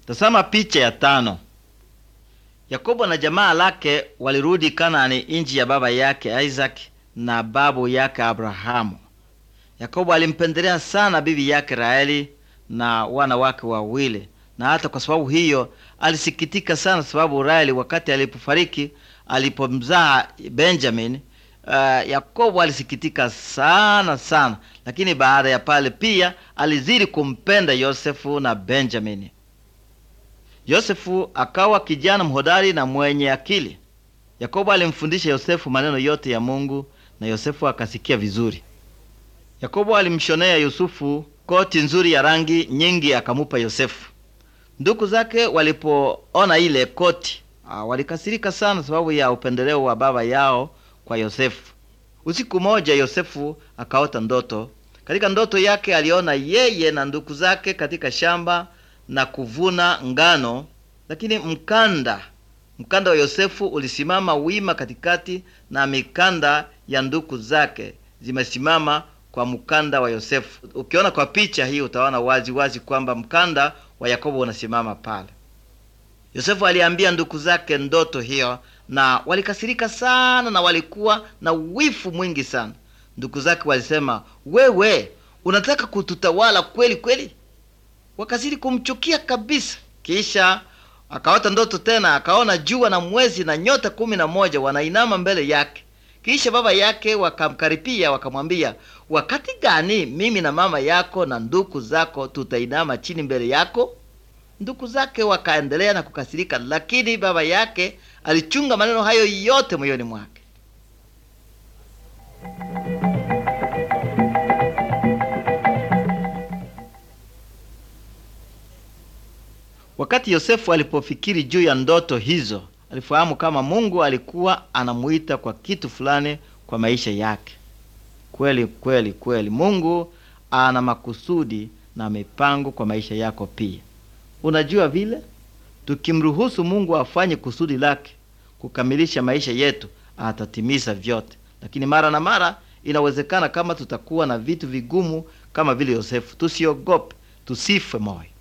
Tazama picha ya 5. Yakobo na jamaa lake walirudi Kanaani, nchi ya baba yake Isaac na babu yake Abrahamu. Yakobo alimpendelea sana bibi yake Raheli na wana wake wawili, na hata kwa sababu hiyo alisikitika sana, sababu Raheli wakati alipofariki, alipomzaa Benjamin, Yakobo alisikitika sana. Lakini baada ya pale pia alizidi kumpenda Yosefu na Benjamin. Yosefu akawa kijana mhodari na mwenye akili. Yakobo alimfundisha Yosefu maneno yote ya Mungu, na Yosefu akasikia vizuri. Yakobo alimshonea Yusufu koti nzuri ya rangi nyingi, akamupa Yosefu. Ndugu zake walipoona ile koti, walikasirika sana sababu ya upendeleo wa baba yao kwa Yosefu. Usiku moja Yosefu akaota ndoto. Katika ndoto yake aliona yeye na ndugu zake katika shamba na kuvuna ngano, lakini mkanda wa Yosefu ulisimama wima katikati, na mikanda ya ndugu zake zimesimama kwa mkanda wa Yosefu. Ukiona kwa picha hii utaona wazi kwamba mkanda wa Yakobo unasimama pale. Yosefu aliambia ndugu zake ndoto hiyo, na walikasirika sana na walikuwa na wifu mwingi sana. Ndugu zake walisema, wewe unataka kututawala kweli? Wakazidi kumchukia kabisa. Kisha akaota ndoto tena, akaona jua na mwezi na nyota 11 wanainama mbele yake. Kisha baba yake wakamkaripia, wakamwambia, wakati gani mimi na mama yako na ndugu zako tutainama chini mbele yako? Ndugu zake wakaendelea na kukasirika, lakini baba yake alichunga maneno hayo yote moyoni mwake. Wakati Yosefu alipofikiri juu ya ndoto hizo, alifahamu kama Mungu alikuwa anamuita kwa kitu fulani kwa maisha yake. Kweli, Mungu ana makusudi na mipango kwa maisha yako pia. Unajua vile? Tukimruhusu Mungu afanye kusudi lake kukamilisha maisha yetu, atatimiza vyote. Lakini mara na mara inawezekana kama tutakuwa na vitu vigumu kama vile Yosefu. Tusiogope, tusife moyo.